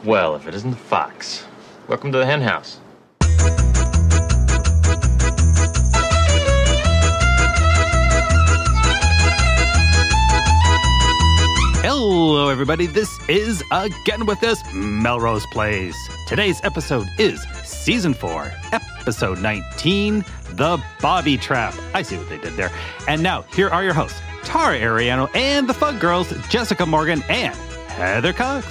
Well, if it isn't the fox. Welcome to the hen house. Hello, everybody. This is Again With This, Melrose Place. Today's episode is Season 4, Episode 19, The Bobby Trap. I see what they did there. And now, here are your hosts, Tara Ariano and the Fug Girls, Jessica Morgan and Heather Cox.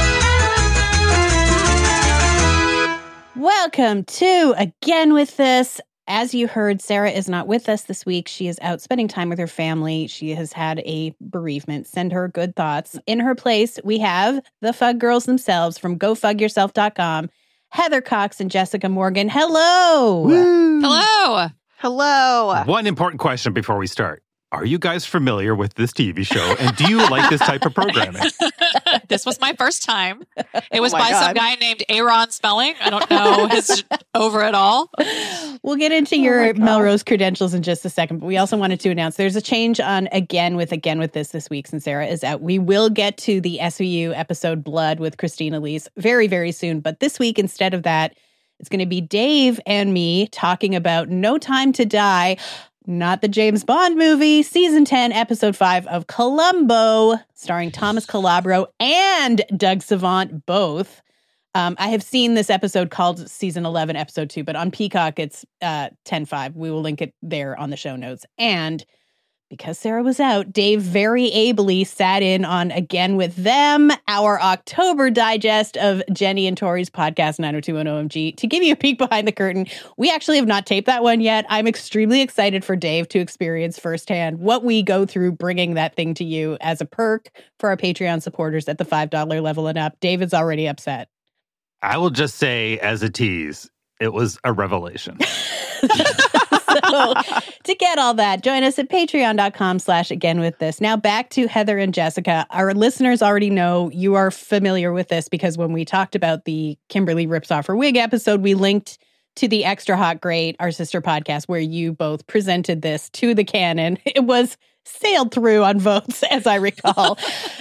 Welcome to Again With This. As you heard, Sarah is not with us this week. She is out spending time with her family. She has had a bereavement. Send her good thoughts. In her place, we have the Fug Girls themselves from GoFugYourself.com, Heather Cox and Jessica Morgan. Hello! Woo. Hello! Hello! One important question before we start. Are you guys familiar with this TV show? And do you like this type of programming? This was my first time. It was by some guy named Aaron Spelling. I don't know his over at all. We'll get into your Melrose credentials in just a second, but we also wanted to announce there's a change on Again With This week since Sarah is out. We will get to the SVU episode Blood with Christina Elise very, very soon. But this week, instead of that, it's going to be Dave and me talking about No Time to Die. Not the James Bond movie, Season 10, Episode 5 of Columbo, starring Thomas Calabro and Doug Savant, both. I have seen this episode called Season 11, Episode 2, but on Peacock, it's 10-5. We will link it there on the show notes. And because Sarah was out, Dave very ably sat in on Again With Them, our October digest of Jenny and Tori's podcast, 90210 OMG. To give you a peek behind the curtain, we actually have not taped that one yet. I'm extremely excited for Dave to experience firsthand what we go through bringing that thing to you as a perk for our Patreon supporters at the $5 level and up. Dave is already upset. I will just say, as a tease, it was a revelation. So to get all that, join us at patreon.com/againwiththis. Now back to Heather and Jessica. Our listeners already know you are familiar with this because when we talked about the Kimberly Rips Off Her Wig episode, we linked to the Extra Hot Great, our sister podcast, where you both presented this to the canon. It was sailed through on votes, as I recall.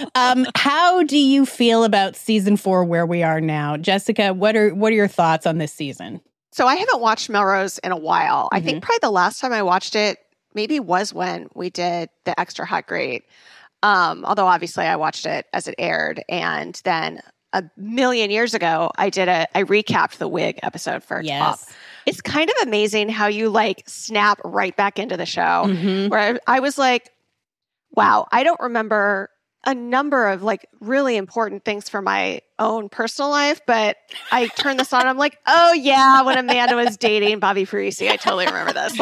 How do you feel about Season 4 where we are now? Jessica, what are your thoughts on this season? So I haven't watched Melrose in a while. I think probably the last time I watched it maybe was when we did the Extra Hot Great. Although obviously I watched it as it aired. And then a million years ago, I recapped the Wig episode for Top. It's kind of amazing how you snap right back into the show. Where I was like, wow, I don't remember a number of really important things for my own personal life, but I turned this on. I'm like, oh yeah, when Amanda was dating Bobby Parisi, I totally remember this.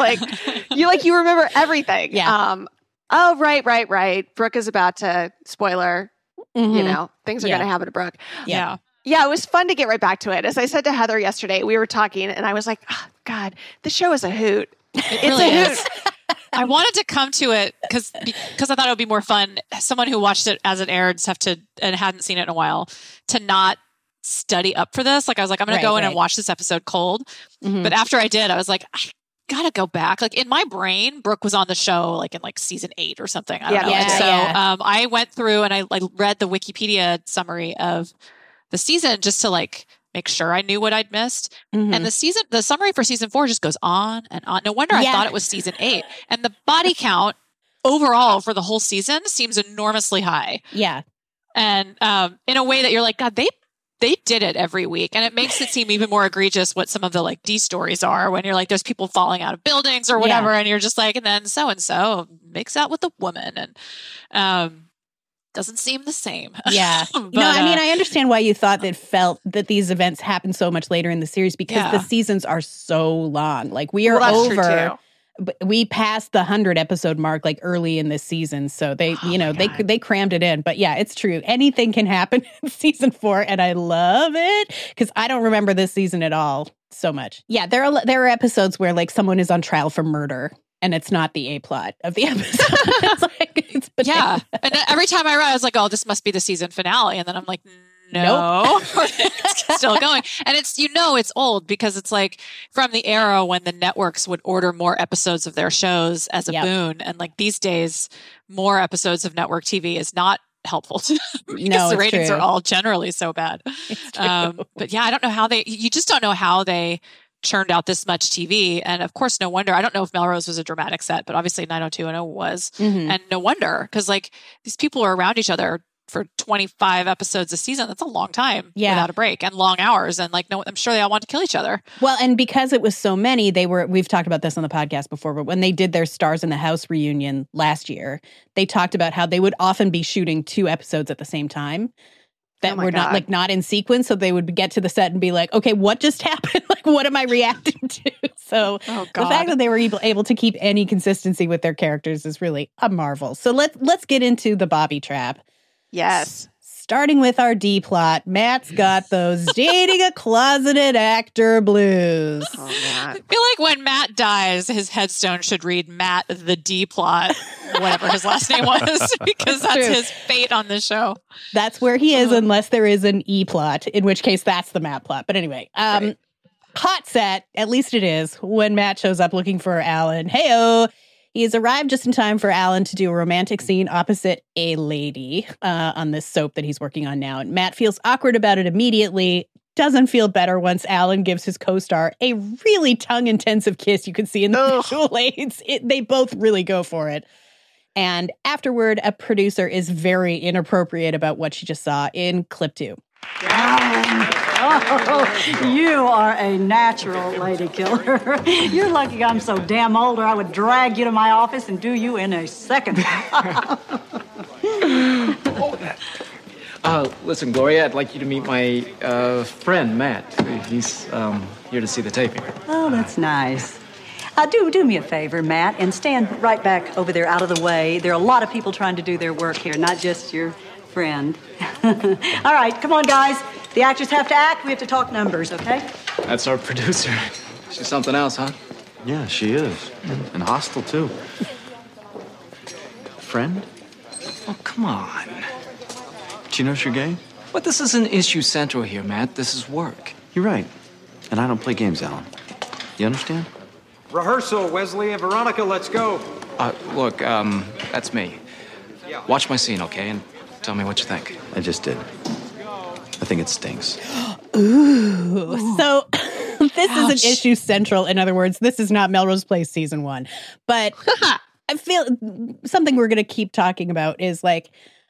You remember everything. Yeah. Oh, right. Brooke is about to, spoiler, things are going to happen to Brooke. Yeah. Yeah, it was fun to get right back to it. As I said to Heather yesterday, we were talking and I was like, oh, God, the show is a hoot. It really is. I wanted to come to it because I thought it would be more fun. Someone who watched it as it aired and hadn't seen it in a while to not study up for this. I was like, I'm going to go in and watch this episode cold. But after I did, I was like, I got to go back. In my brain, Brooke was on the show in season 8 or something. I don't know. I went through and I read the Wikipedia summary of the season just to make sure I knew what I'd missed. And the summary for season 4 just goes on and on. No wonder I thought it was season 8. And the body count overall for the whole season seems enormously high. Yeah. And in a way that you're like, God, they did it every week. And it makes it seem even more egregious what some of the D stories are when you're there's people falling out of buildings or whatever. And you're just and then so-and-so makes out with a woman. And, doesn't seem the same. Yeah. But, I understand why you thought that these events happen so much later in the series because the seasons are so long. We are over. We passed the 100 episode mark early in this season. So they crammed it in. But yeah, it's true. Anything can happen in season 4 and I love it because I don't remember this season at all so much. Yeah, there are episodes where someone is on trial for murder. And it's not the A plot of the episode. it's yeah. And every time I read, I was like, oh, this must be the season finale. And then I'm like, no, it's still going. And it's old because it's from the era when the networks would order more episodes of their shows as a boon. And these days, more episodes of network TV is not helpful to because No, the it's ratings true. are all generally so bad. But yeah, I don't know how you just don't know how they churned out this much TV. And of course, no wonder. I don't know if Melrose was a dramatic set, but obviously 90210 was. Mhm. And no wonder, because like these people are around each other for 25 episodes a season. That's a long time without a break and long hours. And like, no, I'm sure they all want to kill each other. Well, and because it was so many, we've talked about this on the podcast before, but when they did their Stars in the House reunion last year, they talked about how they would often be shooting 2 episodes at the same time that were not in sequence. So they would get to the set and be like, okay, what just happened? Like, what am I reacting to? So the fact that they were able to keep any consistency with their characters is really a marvel. So let's get into the Bobby Trap. Yes. Starting with our D plot, Matt's got those dating a closeted actor blues. Oh, man. I feel like when Matt dies, his headstone should read Matt the D plot, whatever his last name was, because that's his fate on the show. That's where he is, unless there is an E plot, in which case that's the Matt plot. But anyway, hot set, at least it is, when Matt shows up looking for Alan. Heyo! He has arrived just in time for Alan to do a romantic scene opposite a lady on this soap that he's working on now. And Matt feels awkward about it immediately, doesn't feel better once Alan gives his co-star a really tongue-intensive kiss you can see in the visual aids. They both really go for it. And afterward, a producer is very inappropriate about what she just saw in clip 2. Oh, you are a natural lady killer. You're lucky I'm so damn old or I would drag you to my office and do you in a second. Listen, Gloria, I'd like you to meet my friend, Matt. He's here to see the taping. Oh, that's nice. Do me a favor, Matt, and stand right back over there out of the way. There are a lot of people trying to do their work here, not just your friend. All right, come on, guys. The actors have to act. We have to talk numbers, okay? That's our producer. She's something else, huh? Yeah, she is. And hostile, too. Friend? Oh, come on. She knows you're gay? But this isn't issue central here, Matt. This is work. You're right. And I don't play games, Alan. You understand? Rehearsal, Wesley and Veronica, let's go. Look, that's me. Watch my scene, okay? And tell me what you think. I just did. I think it stinks. Ooh. So this isn't issue central. In other words, this is not Melrose Place season 1. But I feel something we're going to keep talking about is like,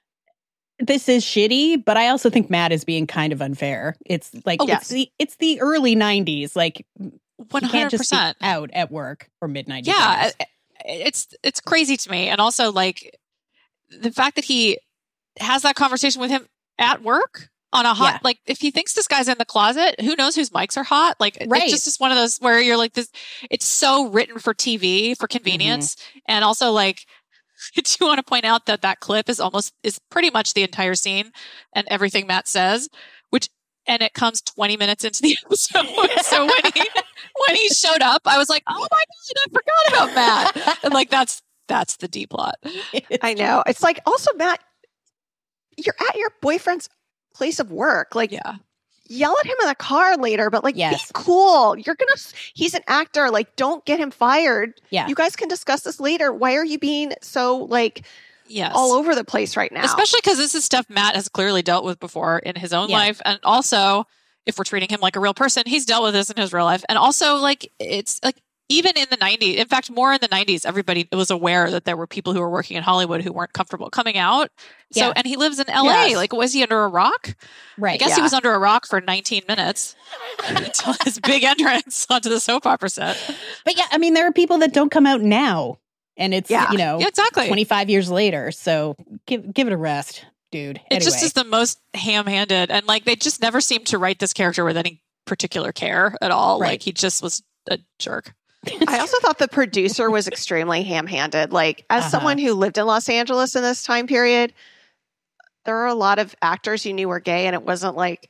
this is shitty, but I also think Matt is being kind of unfair. It's like, it's the early 90s. Like, 100%. You can't just be out at work or midnight. Yeah, it's crazy to me. And also, like, the fact that he has that conversation with him at work on a hot, like, if he thinks this guy's in the closet, who knows whose mics are hot? Like, it just is one of those where you're like, this, it's so written for TV, for convenience. Mm-hmm. And also, like, do you want to point out that clip is pretty much the entire scene and everything Matt says, and it comes 20 minutes into the episode. So when he showed up, I was like, oh my God, I forgot about Matt. And like, that's the D plot. I know. It's like, also, Matt, you're at your boyfriend's place of work. Like, yell at him in the car later, but like, be cool. He's an actor. Like, don't get him fired. Yeah. You guys can discuss this later. Why are you being so like, all over the place right now? Especially because this is stuff Matt has clearly dealt with before in his own life. And also, if we're treating him like a real person, he's dealt with this in his real life. And also, like, it's like, even in the 90s, in fact, more in the 90s, everybody was aware that there were people who were working in Hollywood who weren't comfortable coming out. So, and he lives in LA. Yes. Like, was he under a rock? Right. I guess he was under a rock for 19 minutes until his big entrance onto the soap opera set. But yeah, I mean, there are people that don't come out now. And it's, exactly 25 years later. So give it a rest, dude. It just is the most ham-handed. And like, they just never seemed to write this character with any particular care at all. Right. Like, he just was a jerk. I also thought the producer was extremely ham-handed. Like, as someone who lived in Los Angeles in this time period, there are a lot of actors you knew were gay, and it wasn't like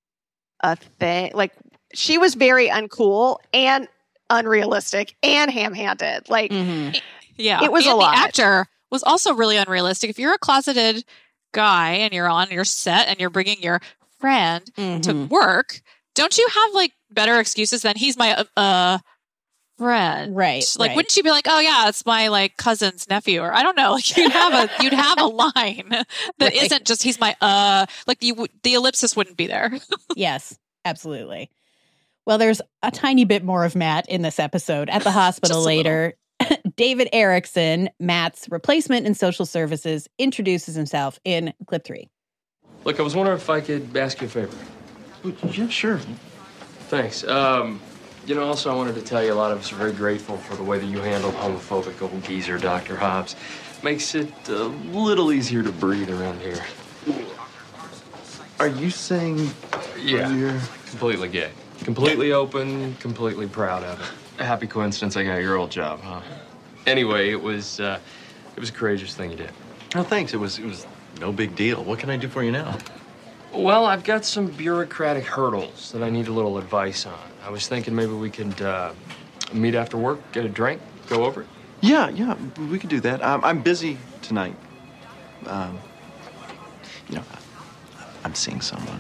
a thing. Like, she was very uncool and unrealistic and ham-handed. Like, yeah, it was a lot. The actor was also really unrealistic. If you're a closeted guy and you're on your set and you're bringing your friend to work, don't you have like better excuses than he's my friend. Right. Like, right. wouldn't she be like, oh yeah, it's my like cousin's nephew, or I don't know. Like you'd have a line that Right. isn't just he's my like the ellipsis wouldn't be there. Yes, absolutely. Well, there's a tiny bit more of Matt in this episode. At the hospital Just a later, David Erickson, Matt's replacement in social services, introduces himself in clip 3. Look, I was wondering if I could ask you a favor. Yeah, sure. Thanks. Also, I wanted to tell you a lot of us are very grateful for the way that you handled homophobic old geezer Dr. Hobbs. Makes it a little easier to breathe around here. Are you saying Yeah, you're... completely gay. Completely open, completely proud of it. A happy coincidence I got your old job, huh? Anyway, it was a courageous thing you did. Oh, thanks. It was no big deal. What can I do for you now? Well, I've got some bureaucratic hurdles that I need a little advice on. I was thinking maybe we could meet after work, get a drink, go over it. Yeah, we could do that. I'm busy tonight. I'm seeing someone.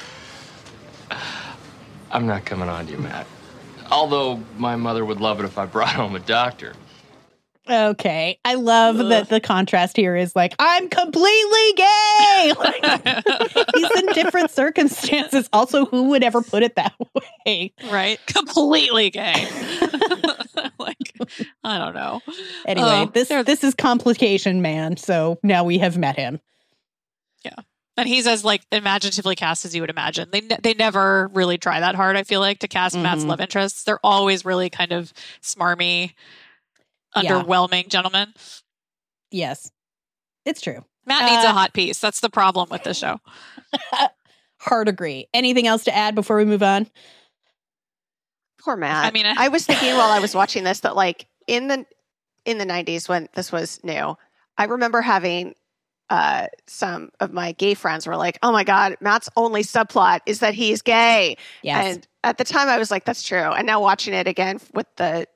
I'm not coming on to you, Matt. Although my mother would love it if I brought home a doctor. Okay. I love that the contrast here is like, I'm completely gay. Like, he's in different circumstances. Also, who would ever put it that way? Right? Completely gay. Like, I don't know. Anyway, this is Complication Man. So now we have met him. Yeah. And he's as like imaginatively cast as you would imagine. They never really try that hard, I feel like, to cast Matt's love interests. They're always really kind of smarmy, underwhelming gentlemen. Yes, it's true. Matt needs a hot piece. That's the problem with this show. Hard agree. Anything else to add before we move on? Poor Matt. I mean, I was thinking while I was watching this that like in the 90s when this was new, I remember having some of my gay friends were like, oh my God, Matt's only subplot is that he's gay. Yes. And at the time I was like, that's true. And now watching it again with the,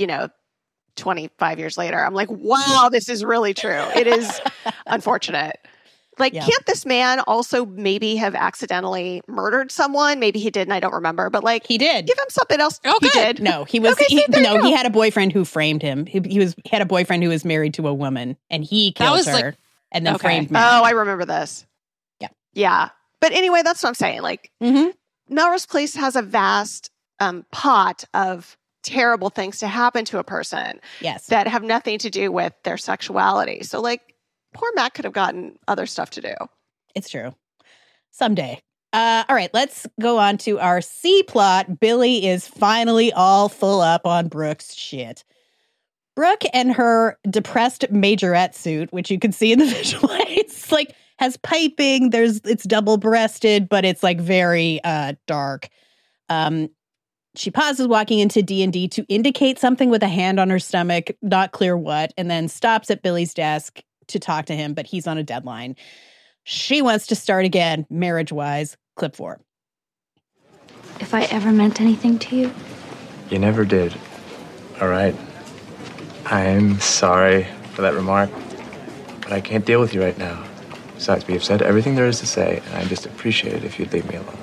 25 years later, I'm like, wow, this is really true. It is unfortunate. Like, can't this man also maybe have accidentally murdered someone? Maybe he did and I don't remember, but like he did. Give him something else. Oh, he good. did. No, he was. Okay, he had a boyfriend who framed him. He had a boyfriend who was married to a woman, and he killed her and then framed Matt. Oh, I remember this. Yeah. But anyway, that's what I'm saying. Like, Melrose Place has a vast pot of terrible things to happen to a person. Yes. That have nothing to do with their sexuality. So, like, poor Matt could have gotten other stuff to do. It's true. Someday. All right, let's go on to our C plot. Billy is finally all full up on Brooke's shit. Brooke and her depressed majorette suit, which you can see in the visual aids, like has piping. It's double-breasted, but it's like very dark. She pauses walking into D&D to indicate something with a hand on her stomach, not clear what, and then stops at Billy's desk to talk to him, but he's on a deadline. She wants to start again, marriage-wise. Clip 4. If I ever meant anything to you? You never did. All right. I'm sorry for that remark, but I can't deal with you right now. Besides, we have said everything there is to say, and I just appreciate it if you'd leave me alone.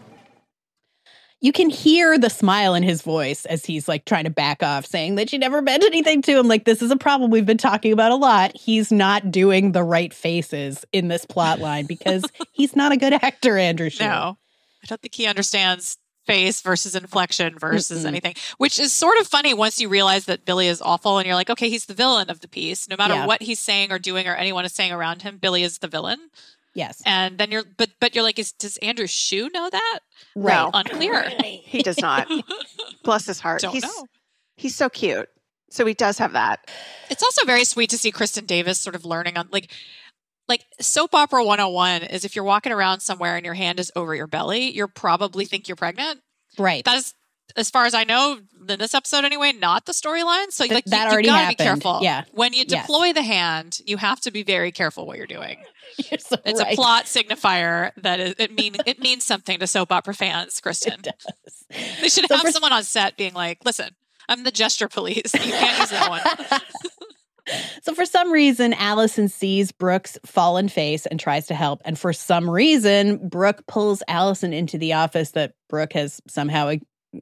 You can hear the smile in his voice as he's like trying to back off, saying that she never meant anything to him. Like, this is a problem we've been talking about a lot. He's not doing the right faces in this plot line because he's not a good actor, Andrew Shue. No, I don't think he understands face versus inflection versus anything, which is sort of funny once you realize that Billy is awful and you're like, okay, he's the villain of the piece. No matter what he's saying or doing or anyone is saying around him, Billy is the villain. Yes. And then you're like, does Andrew Shue know that? Right. No. Unclear. He does not. Bless his heart. Don't know. He's so cute. So he does have that. It's also very sweet to see Kristen Davis sort of learning on like soap opera 101 is if you're walking around somewhere and your hand is over your belly, you probably think you're pregnant. Right. That is, as far as I know, in this episode anyway, not the storyline. So like that you already gotta happened. be careful. Yeah. When you deploy the hand, you have to be very careful what you're doing. You're so it's right. a plot signifier that it means something to soap opera fans, Kristen. It does. They should have someone on set being like, listen, I'm the gesture police. You can't use that one. So for some reason, Allison sees Brooke's fallen face and tries to help. And for some reason, Brooke pulls Allison into the office that Brooke has somehow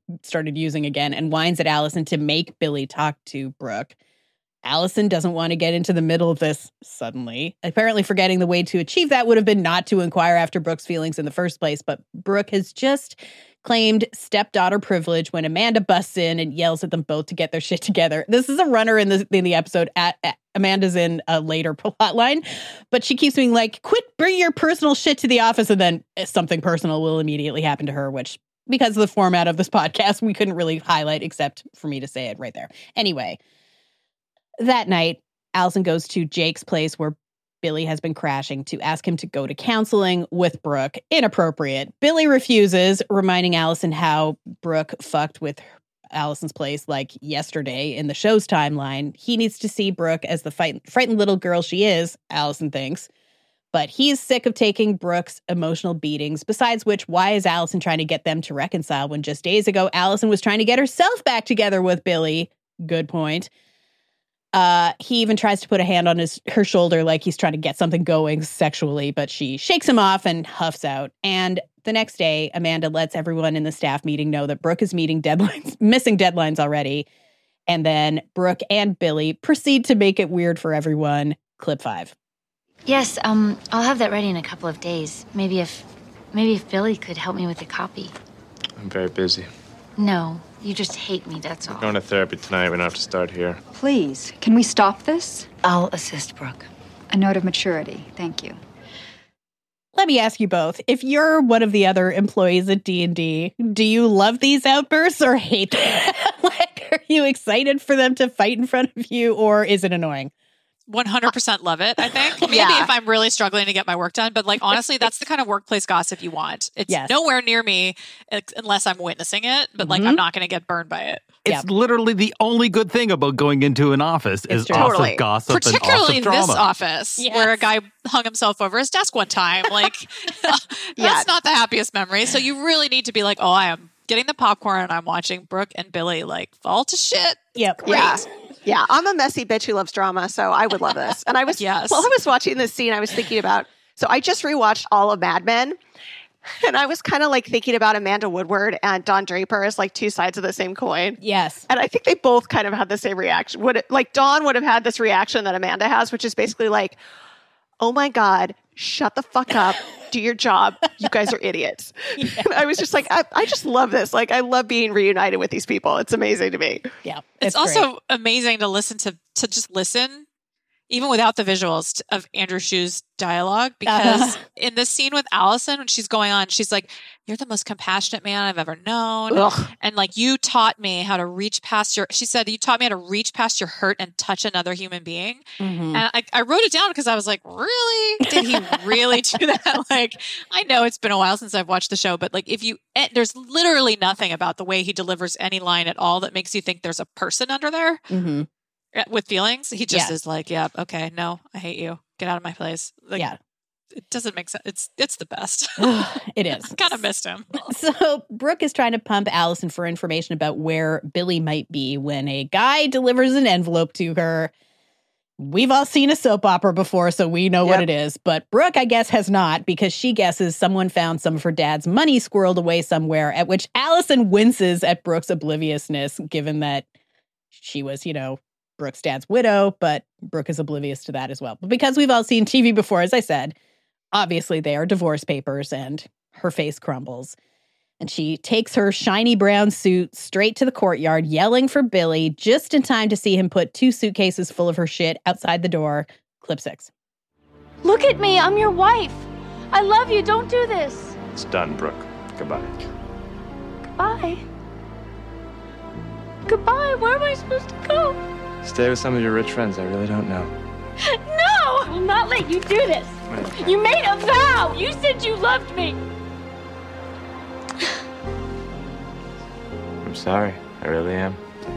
started using again and whines at Allison to make Billy talk to Brooke. Allison doesn't want to get into the middle of this suddenly, apparently forgetting the way to achieve that would have been not to inquire after Brooke's feelings in the first place. But Brooke has just claimed stepdaughter privilege when Amanda busts in and yells at them both to get their shit together. This is a runner in the episode. Amanda's in a later plot line, but she keeps being like, quit bringing your personal shit to the office, and then something personal will immediately happen to her, which, because of the format of this podcast, we couldn't really highlight except for me to say it right there. Anyway, that night, Allison goes to Jake's place where Billy has been crashing to ask him to go to counseling with Brooke. Inappropriate. Billy refuses, reminding Allison how Brooke fucked with Allison's place like yesterday in the show's timeline. He needs to see Brooke as the frightened little girl she is, Allison thinks. But he's sick of taking Brooke's emotional beatings. Besides which, why is Allison trying to get them to reconcile when just days ago Allison was trying to get herself back together with Billy? Good point. He even tries to put a hand on her shoulder like he's trying to get something going sexually, but she shakes him off and huffs out. And the next day, Amanda lets everyone in the staff meeting know that Brooke is missing deadlines already. And then Brooke and Billy proceed to make it weird for everyone. Clip 5. Yes, I'll have that ready in a couple of days. Maybe if Billy could help me with the copy. I'm very busy. No, you just hate me, that's all. We're going to therapy tonight. We don't have to start here. Please, can we stop this? I'll assist Brooke. A note of maturity. Thank you. Let me ask you both. If you're one of the other employees at D&D, do you love these outbursts or hate them? Like, are you excited for them to fight in front of you, or is it annoying? 100% love it, I think. Maybe if I'm really struggling to get my work done. But like, honestly, that's the kind of workplace gossip you want. It's nowhere near me unless I'm witnessing it. But like, I'm not going to get burned by it. It's literally the only good thing about going into an office is awesome gossip, particularly and awesome in this drama. office where a guy hung himself over his desk one time. Like, that's not the happiest memory. So you really need to be like, oh, I am getting the popcorn and I'm watching Brooke and Billy like fall to shit. Yep. Yeah, I'm a messy bitch who loves drama, so I would love this. And I was, while I was watching this scene, I was thinking about, so I just rewatched all of Mad Men, and I was kind of like thinking about Amanda Woodward and Don Draper as like two sides of the same coin. Yes. And I think they both kind of had the same reaction. Don would have had this reaction that Amanda has, which is basically like, oh my God, shut the fuck up. Do your job. You guys are idiots. Yes. And I was just like, I just love this. Like, I love being reunited with these people. It's amazing to me. Yeah. It's also amazing to listen to just listen, even without the visuals, of Andrew Shue's dialogue. Because in this scene with Allison, when she's going on, she's like, you're the most compassionate man I've ever known. Ugh. And like, you taught me how to reach past she said, you taught me how to reach past your hurt and touch another human being. Mm-hmm. And I wrote it down because I was like, really? Did he really do that? Like, I know it's been a while since I've watched the show, but like, there's literally nothing about the way he delivers any line at all that makes you think there's a person under there with feelings. He just is like, yeah, okay, no, I hate you. Get out of my place. Like, it doesn't make sense. It's the best. It is. I kind of missed him. So Brooke is trying to pump Allison for information about where Billy might be when a guy delivers an envelope to her. We've all seen a soap opera before, so we know what it is. But Brooke, I guess, has not, because she guesses someone found some of her dad's money squirreled away somewhere, at which Allison winces at Brooke's obliviousness, given that she was, Brooke's dad's widow, but Brooke is oblivious to that as well. But because we've all seen TV before, as I said, obviously they are divorce papers, and her face crumbles. And she takes her shiny brown suit straight to the courtyard, yelling for Billy, just in time to see him put 2 suitcases full of her shit outside the door. Clip 6. Look at me, I'm your wife. I love you, don't do this. It's done, Brooke. Goodbye. Goodbye? Goodbye, where am I supposed to go? Stay with some of your rich friends. I really don't know. No! I will not let you do this. You made a vow. You said you loved me. I'm sorry. I really am.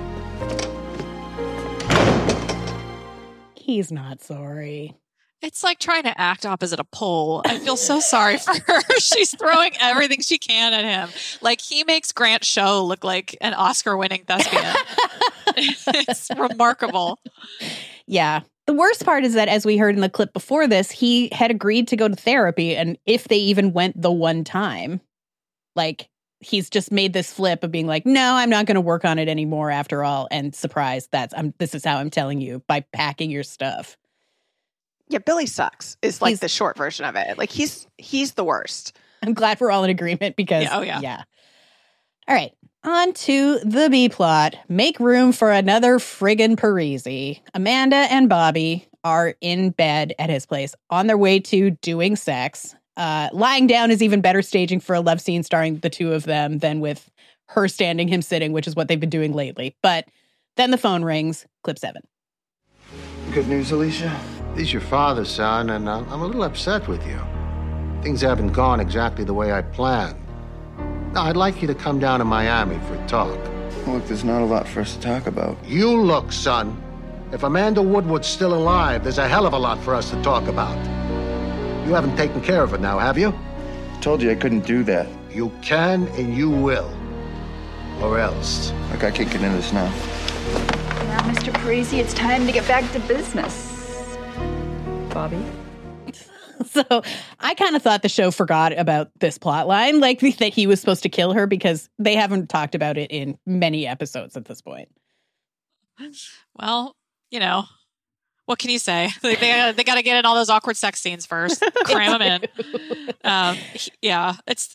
He's not sorry. It's like trying to act opposite a pole. I feel so sorry for her. She's throwing everything she can at him. Like, he makes Grant Show look like an Oscar-winning thespian. It's remarkable. Yeah. The worst part is that, as we heard in the clip before this, he had agreed to go to therapy, and if they even went the one time, like, he's just made this flip of being like, no, I'm not going to work on it anymore after all. And surprise, this is how I'm telling you, by packing your stuff. Yeah, Billy sucks is like the short version of it. Like he's the worst. I'm glad we're all in agreement because yeah. All right, on to the B plot. Make room for another friggin' Parisi. Amanda and Bobby are in bed at his place on their way to doing sex. Lying down is even better staging for a love scene starring the two of them than with her standing, him sitting, which is what they've been doing lately. But then the phone rings. Clip 7. Good news, Alicia? He's your father, son, and I'm a little upset with you. Things haven't gone exactly the way I planned. Now, I'd like you to come down to Miami for a talk. Look, there's not a lot for us to talk about. You look, son. If Amanda Woodward's still alive, there's a hell of a lot for us to talk about. You haven't taken care of her now, have you? I told you I couldn't do that. You can and you will. Or else. Look, I can't get into this now. Now, Mr. Parisi, it's time to get back to business. Bobby? So I kind of thought the show forgot about this plot line, like that he was supposed to kill her, because they haven't talked about it in many episodes at this point. Well, what can you say? They got to get in all those awkward sex scenes first. Cram them in. It's.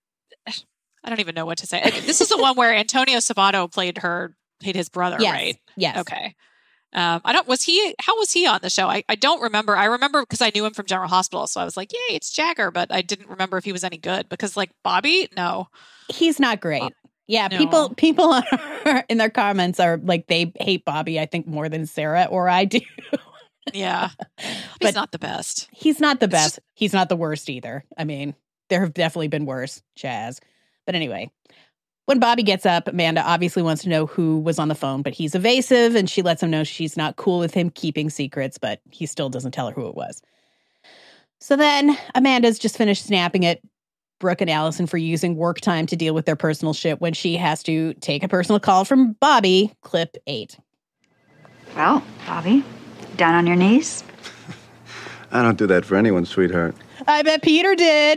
I don't even know what to say. This is the one where Antonio Sabato played his brother, yes. right? Yes. Okay. How was he on the show? I don't remember. I remember because I knew him from General Hospital. So I was like, yay, it's Jagger. But I didn't remember if he was any good because like Bobby, no. He's not great. Yeah. No. People in their comments are like, they hate Bobby, I think, more than Sarah or I do. Yeah. He's not the best. He's not the best. He's not the worst either. I mean, there have definitely been worse, Chaz. But anyway, when Bobby gets up, Amanda obviously wants to know who was on the phone, but he's evasive and she lets him know she's not cool with him keeping secrets, but he still doesn't tell her who it was. So then Amanda's just finished snapping at Brooke and Allison for using work time to deal with their personal shit when she has to take a personal call from Bobby. Clip 8. Well, Bobby, down on your knees? I don't do that for anyone, sweetheart. I bet Peter did.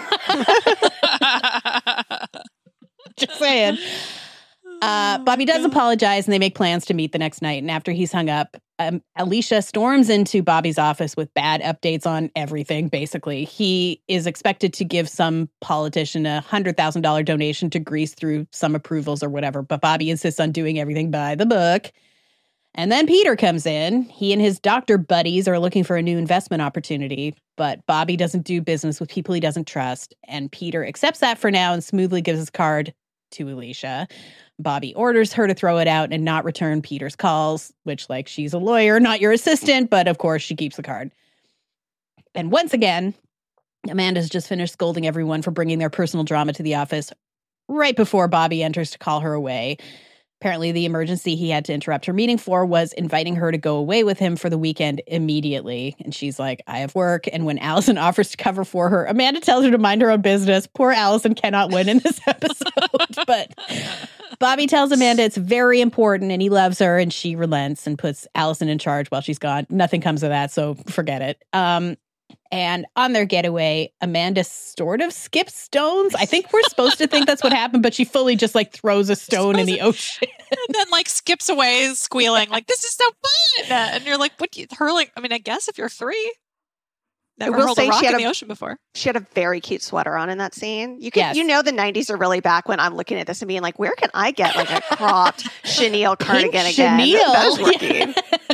Just saying. Bobby does apologize and they make plans to meet the next night. And after he's hung up, Alicia storms into Bobby's office with bad updates on everything, basically. He is expected to give some politician a $100,000 donation to grease through some approvals or whatever, but Bobby insists on doing everything by the book. And then Peter comes in. He and his doctor buddies are looking for a new investment opportunity, but Bobby doesn't do business with people he doesn't trust. And Peter accepts that for now and smoothly gives his card to Alicia. Bobby orders her to throw it out and not return Peter's calls, which, like, she's a lawyer, not your assistant, but of course she keeps the card. And once again, Amanda's just finished scolding everyone for bringing their personal drama to the office right before Bobby enters to call her away. Apparently, the emergency he had to interrupt her meeting for was inviting her to go away with him for the weekend immediately. And she's like, I have work. And when Allison offers to cover for her, Amanda tells her to mind her own business. Poor Allison cannot win in this episode. But Bobby tells Amanda it's very important and he loves her, and she relents and puts Allison in charge while she's gone. Nothing comes of that, so forget it. And on their getaway, Amanda sort of skips stones. I think we're supposed to think that's what happened, but she fully just like throws a stone in the ocean. And then like skips away squealing like, this is so fun. And you're like, what, hurling? I mean, I guess if you're 3, never hurled a rock in the ocean before. She had a very cute sweater on in that scene. You can, the 90s are really back when I'm looking at this and being like, where can I get like a cropped chenille cardigan again? That was working.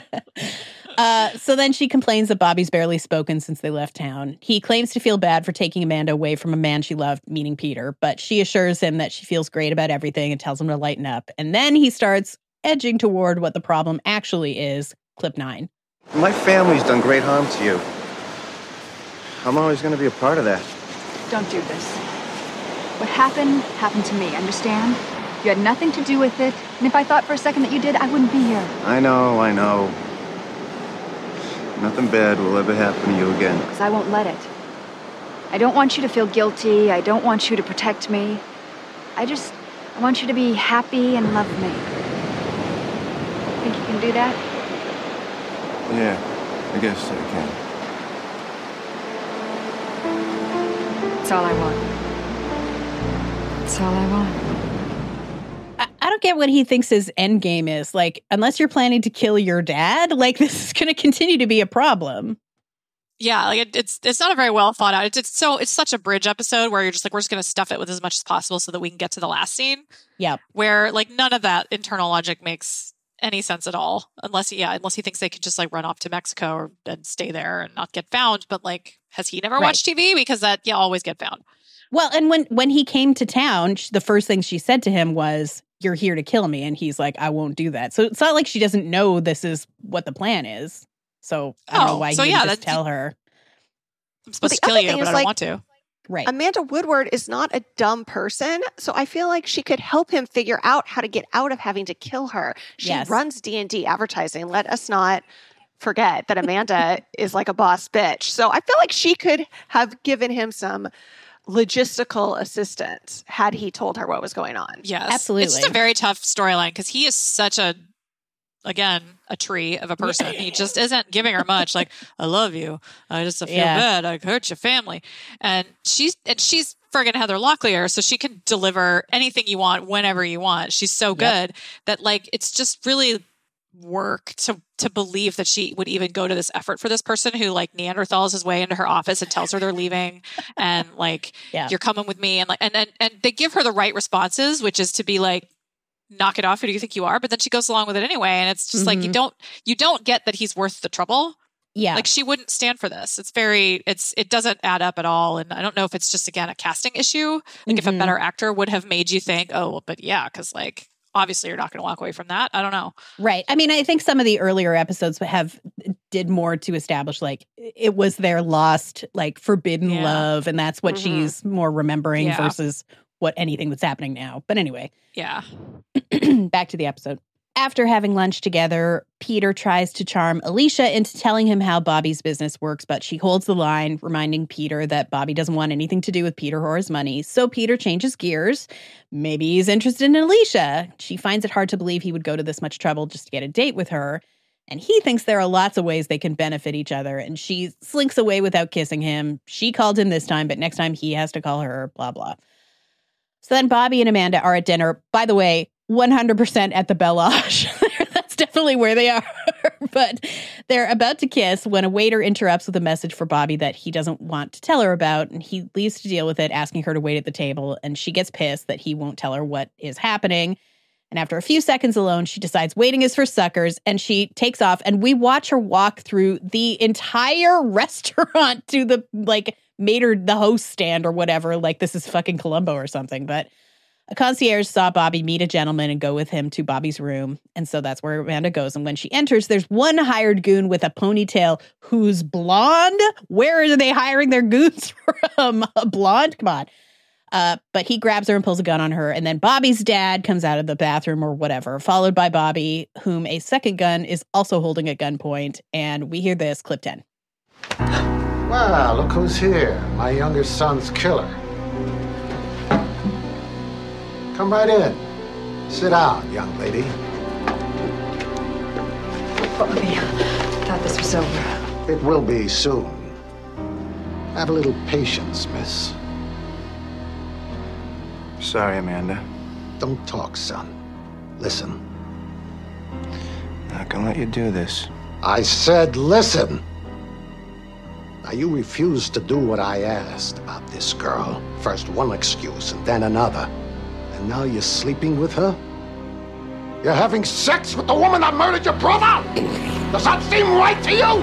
So then she complains that Bobby's barely spoken since they left town. He claims to feel bad for taking Amanda away from a man she loved, meaning Peter, but she assures him that she feels great about everything and tells him to lighten up. And then he starts edging toward what the problem actually is. Clip 9. My family's done great harm to you. I'm always going to be a part of that. Don't do this. What happened, happened to me, understand? You had nothing to do with it, and if I thought for a second that you did, I wouldn't be here. I know. Nothing bad will ever happen to you again. Because I won't let it. I don't want you to feel guilty. I don't want you to protect me. I want you to be happy and love me. Think you can do that? Yeah, I guess I can. That's all I want. That's all I want. I don't get what he thinks his end game is. Like, unless you're planning to kill your dad, like, this is going to continue to be a problem. Yeah, like it's not a very well thought out. It's such a bridge episode where you're just like, we're just going to stuff it with as much as possible so that we can get to the last scene. Yeah, where like none of that internal logic makes any sense at all, unless he thinks they could just like run off to Mexico and stay there and not get found. But like, has he never watched TV? Because that always get found. Well, and when he came to town, the first thing she said to him was, "You're here to kill me," and he's like, "I won't do that." So it's not like she doesn't know this is what the plan is. So I don't know why he would just tell her. I'm supposed to kill you, but I don't want to. Right. Amanda Woodward is not a dumb person, so I feel like she could help him figure out how to get out of having to kill her. She runs D&D advertising. Let us not forget that Amanda is like a boss bitch. So I feel like she could have given him some logistical assistance had he told her what was going on. Yes. Absolutely. It's just a very tough storyline because he is such a tree of a person. He just isn't giving her much. Like, I love you. I just feel bad. I hurt your family. And she's friggin' Heather Locklear, so she can deliver anything you want whenever you want. She's so good that like it's just really work to believe that she would even go to this effort for this person who like Neanderthals his way into her office and tells her they're leaving and like you're coming with me and like and they give her the right responses, which is to be like, knock it off. Who do you think you are? But then she goes along with it anyway. And it's just like, you don't get that he's worth the trouble. Yeah. Like she wouldn't stand for this. It doesn't add up at all. And I don't know if it's just, again, a casting issue. Like if a better actor would have made you think, oh, but yeah, because like, obviously you're not going to walk away from that. I don't know. Right. I mean, I think some of the earlier episodes did more to establish like it was their lost, like forbidden love. And that's what she's more remembering versus what anything that's happening now. But anyway. Yeah. Back to the episode. After having lunch together, Peter tries to charm Alicia into telling him how Bobby's business works, but she holds the line, reminding Peter that Bobby doesn't want anything to do with Peter or his money. So Peter changes gears. Maybe he's interested in Alicia. She finds it hard to believe he would go to this much trouble just to get a date with her. And he thinks there are lots of ways they can benefit each other. And she slinks away without kissing him. She called him this time, but next time he has to call her, blah, blah. So then Bobby and Amanda are at dinner. By the way, 100% at the Belle Lodge. That's definitely where they are. But they're about to kiss when a waiter interrupts with a message for Bobby that he doesn't want to tell her about. And he leaves to deal with it, asking her to wait at the table. And she gets pissed that he won't tell her what is happening. And after a few seconds alone, she decides waiting is for suckers. And she takes off. And we watch her walk through the entire restaurant to the, like, the host stand or whatever, like this is fucking Columbo or something. But a concierge saw Bobby meet a gentleman and go with him to Bobby's room. And so that's where Amanda goes. And when she enters, there's one hired goon with a ponytail who's blonde. Where are they hiring their goons from? A blonde? Come on. But he grabs her and pulls a gun on her. And then Bobby's dad comes out of the bathroom or whatever, followed by Bobby, whom a second gun is also holding at gunpoint. And we hear this, clip 10. Well, look who's here. My younger son's killer. Come right in. Sit down, young lady. Bobby, I thought this was over. It will be soon. Have a little patience, miss. Sorry, Amanda. Don't talk, son. Listen. Not gonna let you do this. I said listen. Now, you refused to do what I asked about this girl. First one excuse and then another. And now you're sleeping with her? You're having sex with the woman that murdered your brother? Does that seem right to you?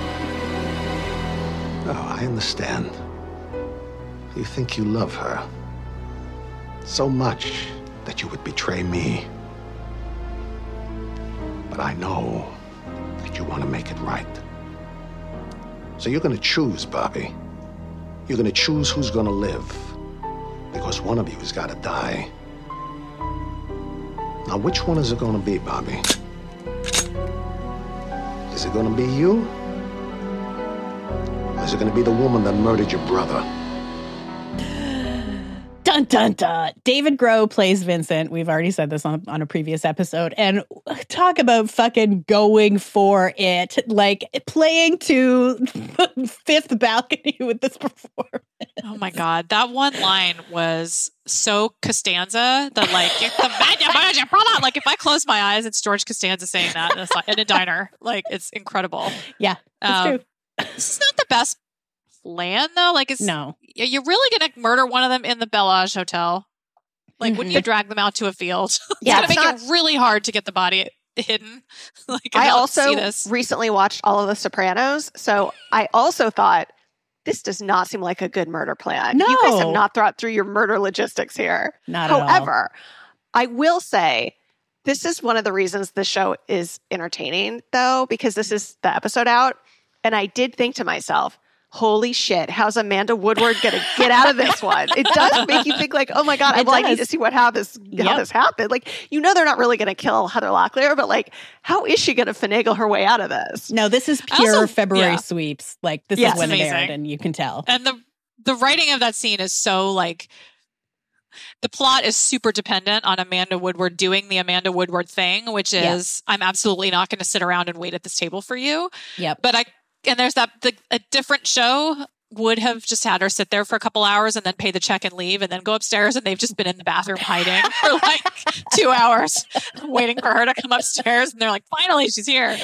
No, I understand. You think you love her so much that you would betray me. But I know that you want to make it right. So you're going to choose, Bobby. You're going to choose who's going to live. Because one of you has got to die. Now, which one is it going to be, Bobby? Is it going to be you? Or is it going to be the woman that murdered your brother? Dun, Dun, dun, dun. David Groh plays Vincent. We've already said this on a previous episode. And talk about fucking going for it. Like, playing to the fifth balcony with this performance. Oh my God. That one line was so Costanza that, like, like, if I close my eyes, it's George Costanza saying that in a diner. Like, it's incredible. Yeah, it's true. This is not the best plan, though. Like, you're really going to murder one of them in the Bellage Hotel. Like, wouldn't you drag them out to a field? It's going to make it really hard to get the body hidden. Like, I also recently watched all of The Sopranos, so I also thought, this does not seem like a good murder plan. No. You guys have not thought through your murder logistics here. Not at all. However, I will say, this is one of the reasons the show is entertaining, though, because this is the episode out. And I did think to myself, holy shit, how's Amanda Woodward going to get out of this one? It does make you think like, oh my God, I need to see how this happened. Like, they're not really going to kill Heather Locklear, but like, how is she going to finagle her way out of this? No, this is pure February sweeps. Like, this is when it amazing. aired, and you can tell. And the writing of that scene is so, like, the plot is super dependent on Amanda Woodward doing the Amanda Woodward thing, which is, I'm absolutely not going to sit around and wait at this table for you. Yep. But and there's a different show would have just had her sit there for a couple hours and then pay the check and leave and then go upstairs, and they've just been in the bathroom hiding for like 2 hours waiting for her to come upstairs, and they're like, finally she's here.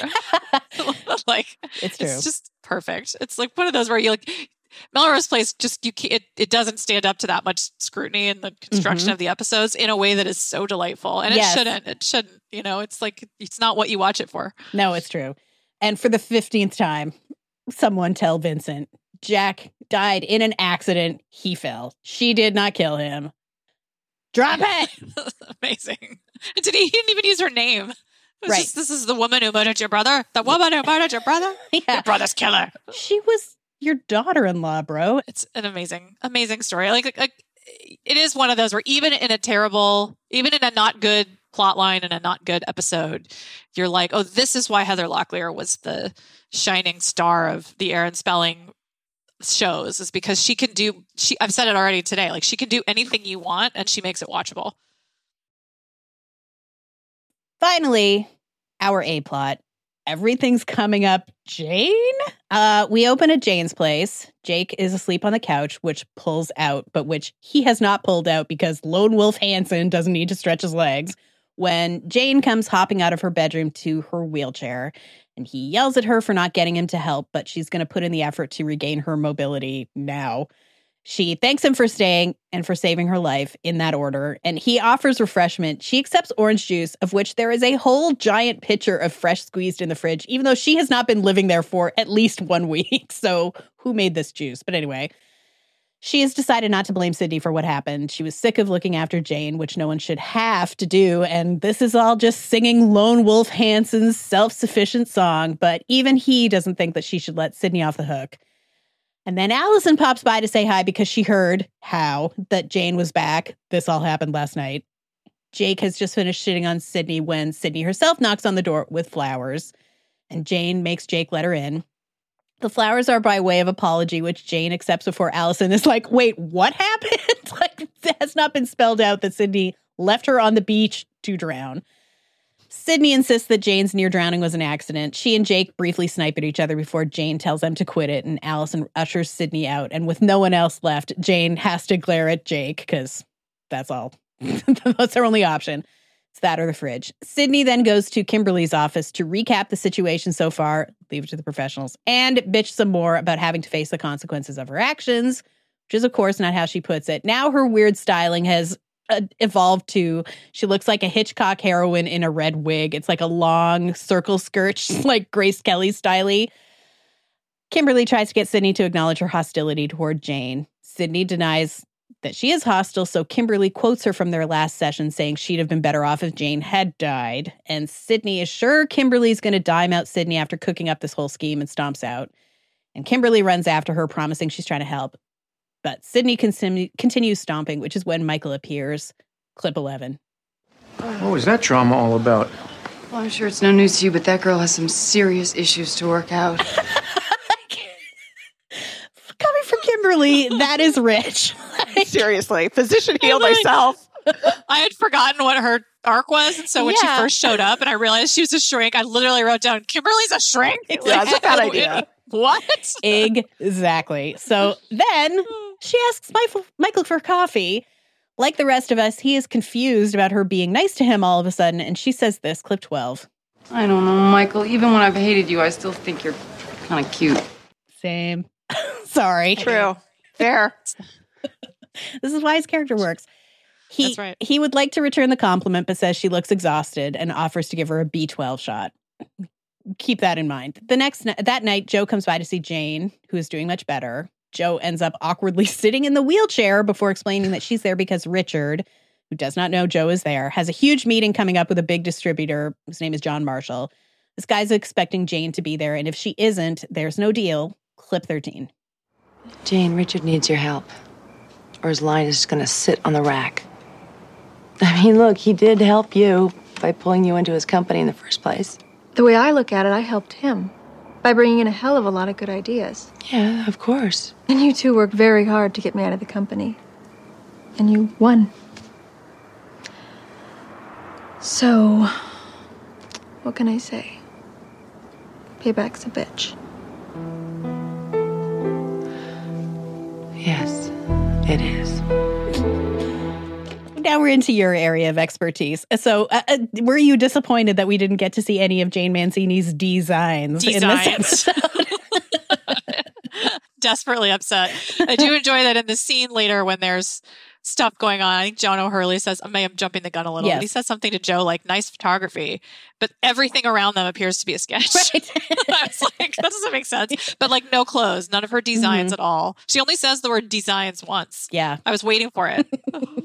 Like, it's true. It's just perfect. It's like one of those where you like, Melrose Place just it doesn't stand up to that much scrutiny in the construction of the episodes in a way that is so delightful, and it shouldn't. It's like, it's not what you watch it for. No, it's true. And for the 15th time, someone tell Vincent, Jack died in an accident. He fell. She did not kill him. Drop it. Amazing. He didn't even use her name. Right. Just, this is the woman who murdered your brother. The woman who murdered your brother. Your brother's killer. She was your daughter-in-law, bro. It's an amazing, amazing story. Like it is one of those where even in a not good plot line and a not good episode, you're like, oh, this is why Heather Locklear was the shining star of the Aaron Spelling shows, is because she can do, I've said it already today, like, she can do anything you want and she makes it watchable. Finally, our A-plot. Everything's coming up Jane. We open at Jane's place. Jake is asleep on the couch, which pulls out, but which he has not pulled out because Lone Wolf Hansen doesn't need to stretch his legs. When Jane comes hopping out of her bedroom to her wheelchair, and he yells at her for not getting him to help, but she's going to put in the effort to regain her mobility now. She thanks him for staying and for saving her life in that order, and he offers refreshment. She accepts orange juice, of which there is a whole giant pitcher of fresh squeezed in the fridge, even though she has not been living there for at least 1 week. So who made this juice? But anyway, she has decided not to blame Sydney for what happened. She was sick of looking after Jane, which no one should have to do, and this is all just singing Lone Wolf Hansen's self-sufficient song, but even he doesn't think that she should let Sydney off the hook. And then Allison pops by to say hi because she heard that Jane was back. This all happened last night. Jake has just finished shitting on Sydney when Sydney herself knocks on the door with flowers, and Jane makes Jake let her in. The flowers are by way of apology, which Jane accepts before Allison is like, wait, what happened? Like, it has not been spelled out that Sydney left her on the beach to drown. Sydney insists that Jane's near drowning was an accident. She and Jake briefly snipe at each other before Jane tells them to quit it, and Allison ushers Sydney out. And with no one else left, Jane has to glare at Jake, because that's all. That's her only option. It's that or the fridge. Sydney then goes to Kimberly's office to recap the situation so far, leave it to the professionals, and bitch some more about having to face the consequences of her actions, which is, of course, not how she puts it. Now her weird styling has evolved to, she looks like a Hitchcock heroine in a red wig. It's like a long circle skirt, like Grace Kelly style-y. Kimberly tries to get Sydney to acknowledge her hostility toward Jane. Sydney denies that she is hostile, so Kimberly quotes her from their last session saying she'd have been better off if Jane had died. And Sydney is sure Kimberly's going to dime out Sydney after cooking up this whole scheme and stomps out. And Kimberly runs after her, promising she's trying to help. But Sydney continues stomping, which is when Michael appears. Clip 11. What was that drama all about? Well, I'm sure it's no news to you, but that girl has some serious issues to work out. Coming from Kimberly, that is rich. Seriously, physician heal thyself. I had forgotten what her arc was, and so when she first showed up and I realized she was a shrink, I literally wrote down, Kimberly's a shrink? That's a bad idea. What? Exactly. So then she asks Michael for coffee. Like the rest of us, he is confused about her being nice to him all of a sudden, and she says this, clip 12. I don't know, Michael. Even when I've hated you, I still think you're kind of cute. Same. Sorry. True. Fair. This is why his character works. That's right. He would like to return the compliment, but says she looks exhausted and offers to give her a B12 shot. Keep that in mind. That night, Joe comes by to see Jane, who is doing much better. Joe ends up awkwardly sitting in the wheelchair before explaining that she's there because Richard, who does not know Joe is there, has a huge meeting coming up with a big distributor whose name is John Marshall. This guy's expecting Jane to be there, and if she isn't, there's no deal. Clip 13. Jane, Richard needs your help, or his line is just going to sit on the rack. I mean, look, he did help you by pulling you into his company in the first place. The way I look at it, I helped him by bringing in a hell of a lot of good ideas. Yeah, of course. And you two worked very hard to get me out of the company. And you won. So, what can I say? Payback's a bitch. Yes, it is. Now we're into your area of expertise. So were you disappointed that we didn't get to see any of Jane Mancini's designs in this episode? Desperately upset. I do enjoy that in the scene later when there's stuff going on. I think John O'Hurley says, I may have jumping the gun a little, but he says something to Joe like, nice photography, but everything around them appears to be a sketch. Right. I was like, that doesn't make sense. But like no clothes, none of her designs at all. She only says the word designs once. Yeah. I was waiting for it.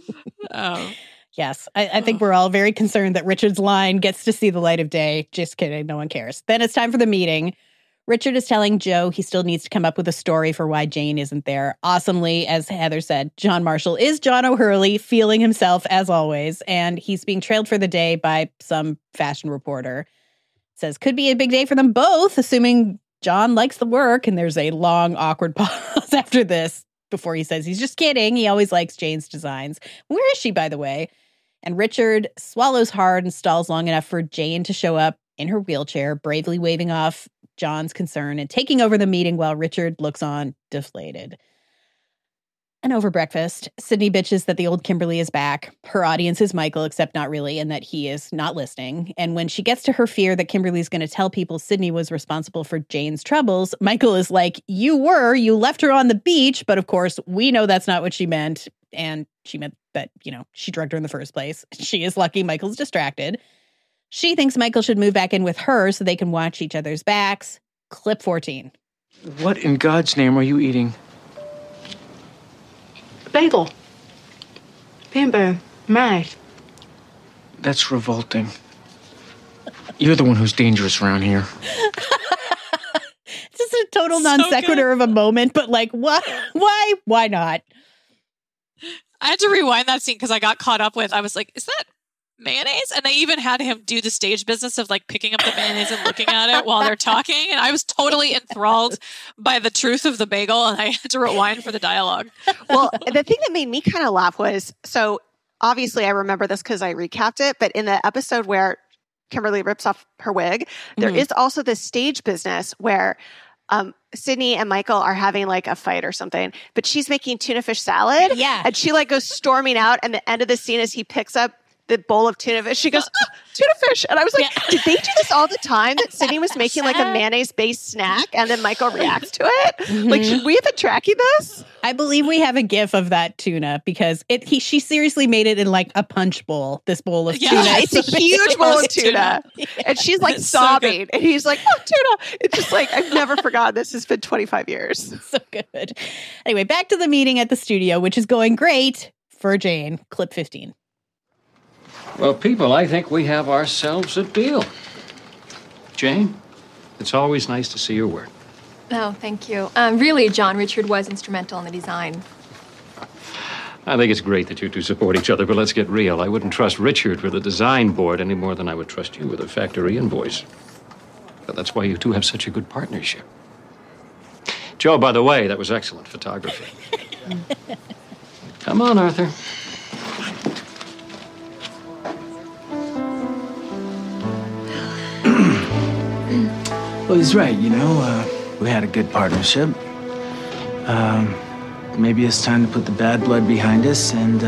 Yes. I think we're all very concerned that Richard's line gets to see the light of day. Just kidding. No one cares. Then it's time for the meeting. Richard is telling Joe he still needs to come up with a story for why Jane isn't there. Awesomely, as Heather said, John Marshall is John O'Hurley, feeling himself as always, and he's being trailed for the day by some fashion reporter. Says could be a big day for them both, assuming John likes the work, and there's a long, awkward pause after this before he says he's just kidding. He always likes Jane's designs. Where is she, by the way? And Richard swallows hard and stalls long enough for Jane to show up in her wheelchair, bravely waving off John's concern and taking over the meeting while Richard looks on deflated. And over breakfast, Sydney bitches that the old Kimberly is back. Her audience is Michael, except not really, and that he is not listening. And when she gets to her fear that Kimberly's going to tell people Sydney was responsible for Jane's troubles, Michael is like, you left her on the beach, but of course, we know that's not what she meant. And she meant that, she drugged her in the first place. She is lucky Michael's distracted. She thinks Michael should move back in with her so they can watch each other's backs. Clip 14. What in God's name are you eating? Bagel. Peanut butter. Mash. That's revolting. You're the one who's dangerous around here. It's just a total non sequitur of a moment, but like, what? Why not? I had to rewind that scene because I got caught up with, I was like, is that mayonnaise? And I even had him do the stage business of like picking up the mayonnaise and looking at it while they're talking. And I was totally enthralled by the truth of the bagel. And I had to rewind for the dialogue. Well, the thing that made me kind of laugh was, so obviously I remember this because I recapped it, but in the episode where Kimberly rips off her wig, there is also this stage business where Sydney and Michael are having like a fight or something, but she's making tuna fish salad. Yeah. And she like goes storming out. And the end of the scene is he picks up the bowl of tuna fish. She goes, tuna fish. And I was like, did they do this all the time? That Sydney was making like a mayonnaise-based snack and then Michael reacts to it? Mm-hmm. Like, should we have been tracking this? I believe we have a gif of that tuna because she seriously made it in like a punch bowl, this bowl of tuna. It's a huge bowl of tuna. And she's like sobbing. And he's like, oh, tuna. It's just like, I've never forgotten this. Has been 25 years. So good. Anyway, back to the meeting at the studio, which is going great for Jane. Clip 15. Well, people, I think we have ourselves a deal. Jane, it's always nice to see your work. Oh, thank you. Really, John, Richard was instrumental in the design. I think it's great that you two support each other, but let's get real. I wouldn't trust Richard with a design board any more than I would trust you with a factory invoice. But that's why you two have such a good partnership. Joe, by the way, that was excellent photography. Come on, Arthur. Well, he's right, we had a good partnership. Maybe it's time to put the bad blood behind us and,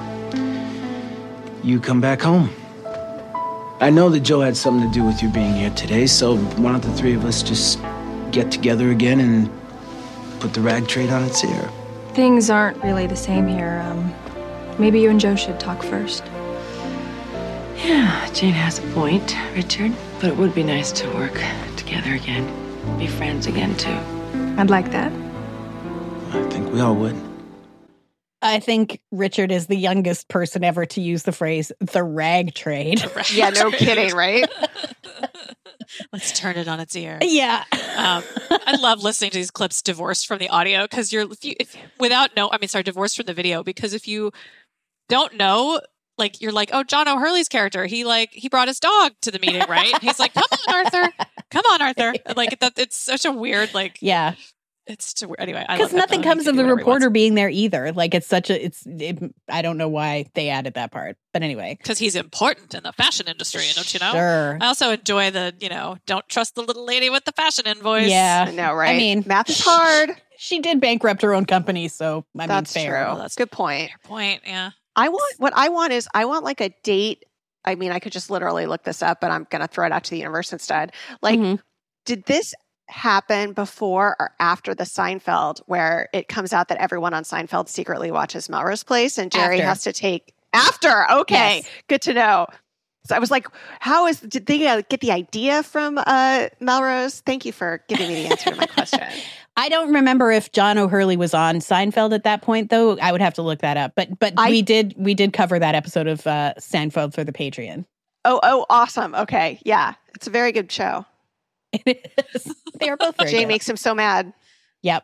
you come back home. I know that Joe had something to do with you being here today, so why don't the three of us just get together again and put the rag trade on its ear? Things aren't really the same here. Maybe you and Joe should talk first. Yeah, Jane has a point, Richard. But it would be nice to work together again. Be friends again, too. I'd like that. I think we all would. I think Richard is the youngest person ever to use the phrase "the rag trade." Yeah, no kidding, right? Let's turn it on its ear. Yeah. I love listening to these clips divorced from the audio because divorced from the video, because if you don't know, like, you're like, oh, John O'Hurley's character, he brought his dog to the meeting, right? He's like, come on, Arthur. Like, that, it's such a weird, like, yeah. It's too weird. Anyway, because nothing comes of the reporter being there either. Like, I don't know why they added that part, but anyway, because he's important in the fashion industry, don't you know? Sure. I also enjoy the, don't trust the little lady with the fashion invoice. Yeah, I know, right? I mean, math is hard. She did bankrupt her own company, so that's fair. true. That's a good point. Fair point. Yeah. I want like a date. I mean, I could just literally look this up, but I'm going to throw it out to the universe instead. Like, did this happen before or after the Seinfeld, where it comes out that everyone on Seinfeld secretly watches Melrose Place and Jerry has to take after? Okay, yes. Good to know. So I was like, did they get the idea from Melrose? Thank you for giving me the answer to my question. I don't remember if John O'Hurley was on Seinfeld at that point, though. I would have to look that up. But we did cover that episode of Seinfeld for the Patreon. Oh, awesome. Okay, yeah, it's a very good show. It is. They are both very Jane good. makes him so mad. Yep.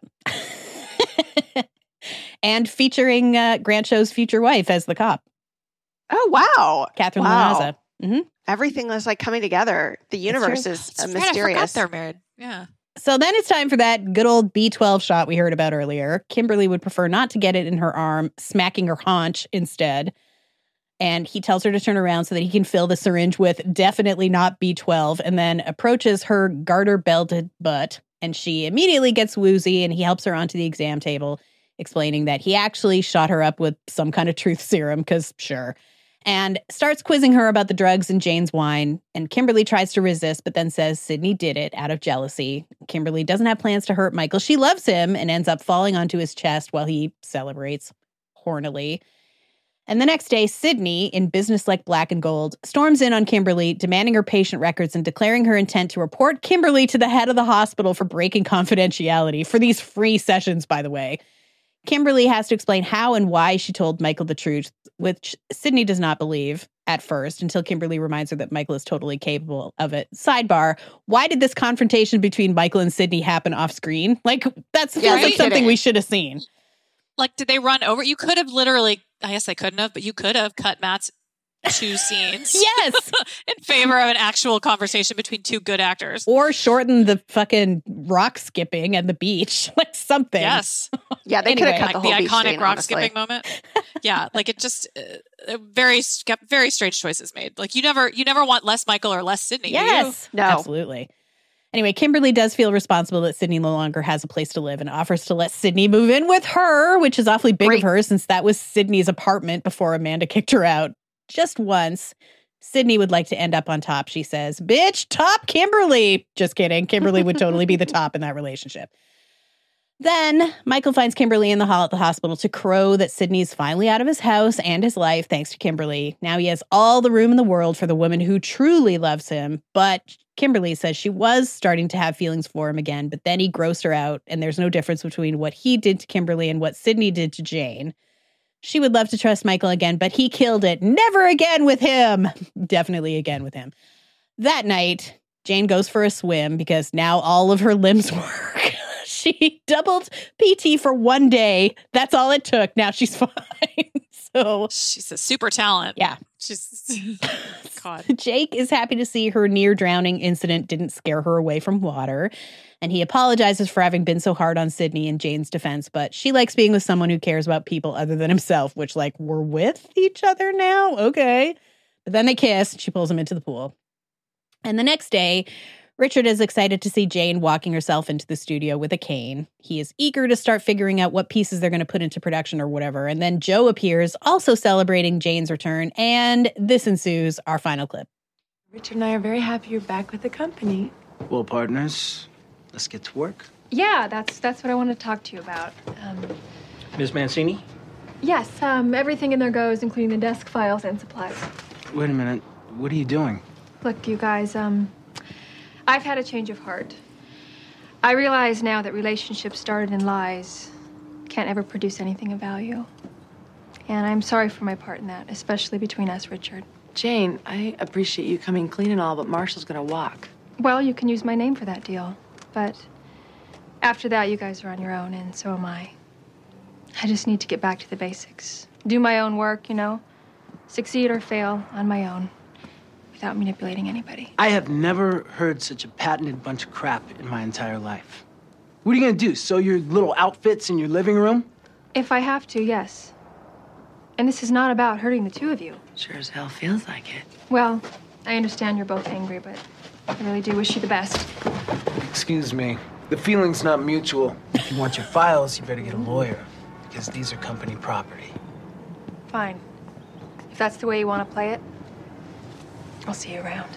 And featuring Grant Show's future wife as the cop. Oh, wow. Catherine Lanaza. Mm-hmm. Everything is like coming together. The universe is mysterious. I forgot they're married. Yeah. So then it's time for that good old B12 shot we heard about earlier. Kimberly would prefer not to get it in her arm, smacking her haunch instead. And he tells her to turn around so that he can fill the syringe with definitely not B12, and then approaches her garter-belted butt. And she immediately gets woozy, and he helps her onto the exam table, explaining that he actually shot her up with some kind of truth serum, because sure. And starts quizzing her about the drugs in Jane's wine. And Kimberly tries to resist, but then says Sydney did it out of jealousy. Kimberly doesn't have plans to hurt Michael. She loves him and ends up falling onto his chest while he celebrates hornily. And the next day, Sydney, in businesslike black and gold, storms in on Kimberly, demanding her patient records and declaring her intent to report Kimberly to the head of the hospital for breaking confidentiality for these free sessions, by the way. Kimberly has to explain how and why she told Michael the truth, which Sydney does not believe at first, until Kimberly reminds her that Michael is totally capable of it. Sidebar, why did this confrontation between Michael and Sydney happen off screen? Like, that feels like something we should have seen. Like, did they run over? You could have literally, I guess they couldn't have, but you could have cut Matt's 2 scenes. Yes. In favor of an actual conversation between 2 good actors. Or shorten the fucking rock skipping at the beach. Like something. Yes. Yeah, they could have cut the whole beach iconic scene, rock honestly. skipping moment. Yeah, like it just very strange choices made. Like you never want less Michael or less Sydney. Yes. No. Absolutely. Anyway, Kimberly does feel responsible that Sydney no longer has a place to live and offers to let Sydney move in with her, which is awfully big of her since that was Sydney's apartment before Amanda kicked her out just once. Sydney would like to end up on top, she says. Bitch, top Kimberly. Just kidding. Kimberly would totally be the top in that relationship. Then Michael finds Kimberly in the hall at the hospital to crow that Sydney's finally out of his house and his life thanks to Kimberly. Now he has all the room in the world for the woman who truly loves him, but Kimberly says she was starting to have feelings for him again, but then he grossed her out, and there's no difference between what he did to Kimberly and what Sydney did to Jane. She would love to trust Michael again, but he killed it. Never again with him. Definitely again with him. That night, Jane goes for a swim because now all of her limbs work. She doubled PT for 1 day. That's all it took. Now she's fine. So she's a super talent. Yeah. She's God. Jake is happy to see her near drowning incident didn't scare her away from water. And he apologizes for having been so hard on Sydney in Jane's defense, but she likes being with someone who cares about people other than himself, which, like, we're with each other now? Okay. But then they kiss. She pulls him into the pool. And the next day, Richard is excited to see Jane walking herself into the studio with a cane. He is eager to start figuring out what pieces they're going to put into production or whatever. And then Joe appears, also celebrating Jane's return. And this ensues our final clip. Richard and I are very happy you're back with the company. Well, partners, let's get to work. Yeah, that's what I want to talk to you about. Ms. Mancini? Yes, everything in there goes, including the desk files and supplies. Wait a minute. What are you doing? Look, you guys, I've had a change of heart. I realize now that relationships started in lies can't ever produce anything of value. And I'm sorry for my part in that, especially between us, Richard. Jane, I appreciate you coming clean and all, but Marshall's gonna walk. Well, you can use my name for that deal. But after that, you guys are on your own, and so am I. I just need to get back to the basics. Do my own work, you know? Succeed or fail on my own, without manipulating anybody. I have never heard such a patented bunch of crap in my entire life. What are you gonna do, sew your little outfits in your living room? If I have to, yes. And this is not about hurting the two of you. Sure as hell feels like it. Well, I understand you're both angry, but I really do wish you the best. Excuse me. The feeling's not mutual. If you want your files, you better get a lawyer, because these are company property. Fine. If that's the way you want to play it, I'll see you around.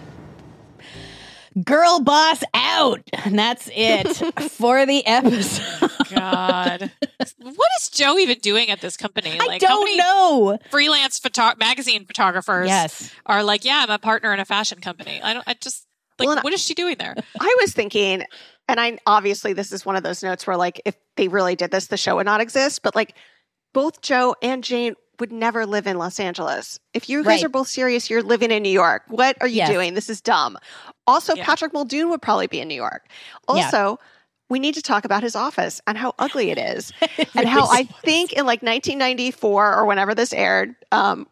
Girl boss out. And that's it for the episode. God. What is Joe even doing at this company? I don't know. Freelance magazine photographers are like, yeah, I'm a partner in a fashion company. What is she doing there? I was thinking, and obviously this is one of those notes where, like, if they really did this, the show would not exist. But, like, both Joe and Jane would never live in Los Angeles. If you guys are both serious, you're living in New York. What are you doing? This is dumb. Also, Patrick Muldoon would probably be in New York. Also, we need to talk about his office and how ugly it is. And how I think in like 1994 or whenever this aired, that